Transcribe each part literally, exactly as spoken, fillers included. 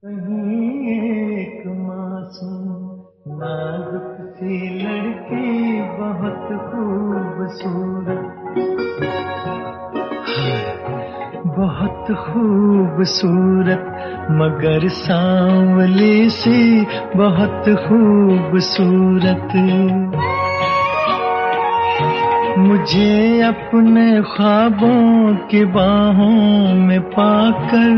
कहीं एक मासूम नाजुक सी लड़की बहुत खूबसूरत, बहुत खूबसूरत मगर सांवली सी बहुत खूबसूरत। मुझे अपने ख्वाबों की बाहों में पाकर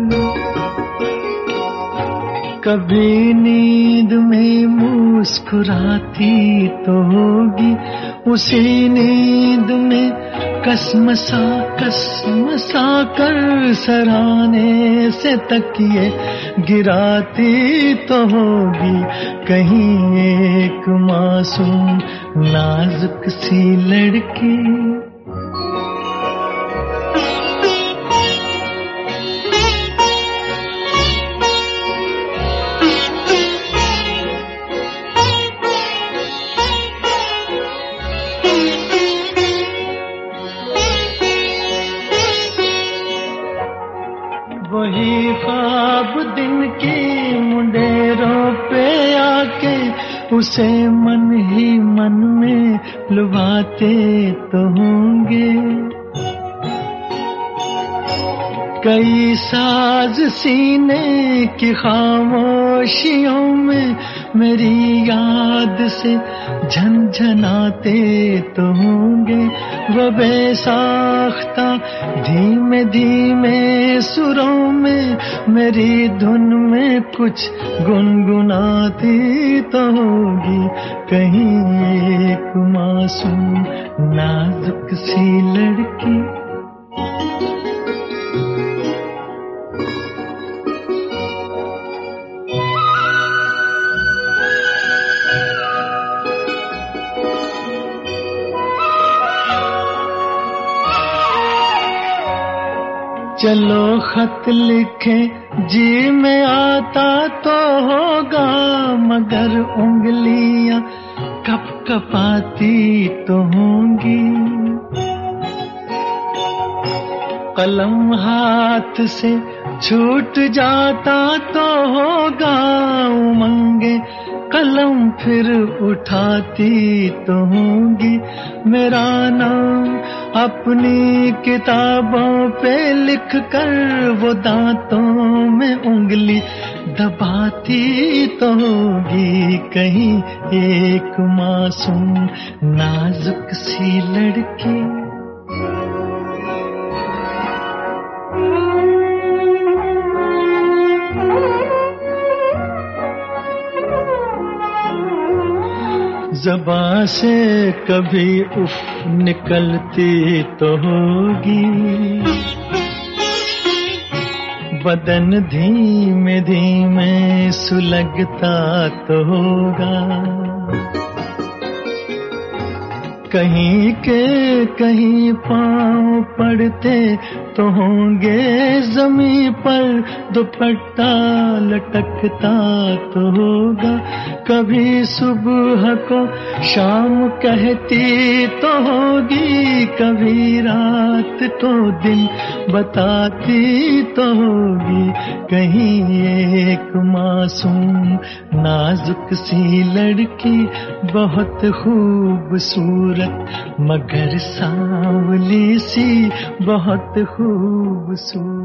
कभी नींद में मुस्कुराती तो होगी, उसी नींद में कसमसा कसमसा कर सराहने से तकिए गिराती तो होगी। कहीं एक मासूम नाजुक सी लड़की। वही ख्वाब दिन की मुंडेरों पे आके उसे मन ही मन में लुभाते तो होंगे। कई साज सीने की खामोशियों में मेरी याद से झनझनाते तो होंगे। वो बेसाख्ता धीमे धीमे सुरों में मेरी धुन में कुछ गुनगुनाती तो होगी। कहीं एक मासूम नाजुक सी लड़की। चलो खत लिखे जी में आता तो होगा, मगर उंगलियां कप कपाती तो होंगी। कलम हाथ से छूट जाता तो होगा, उमंगे कलम फिर उठाती तो होंगी। मेरा नाम अपनी किताबों पे लिख कर वो दांतों में उंगली दबाती तो होगी। कहीं एक मासूम नाजुक सी लड़की। ज़बां से कभी उफ निकलती तो होगी, बदन धीमे धीमे सुलगता तो होगा। कहीं के कहीं पाँव पड़ते तो होंगे, ज़मीं पर दुपट्टा लटकता तो होगा। कभी सुबह को शाम कहती तो होगी, कभी रात को दिन बताती तो होगी। कहीं एक मासूम नाजुक सी लड़की बहुत खूबसूरत मगर सांवली सी बहुत खूबसूरत।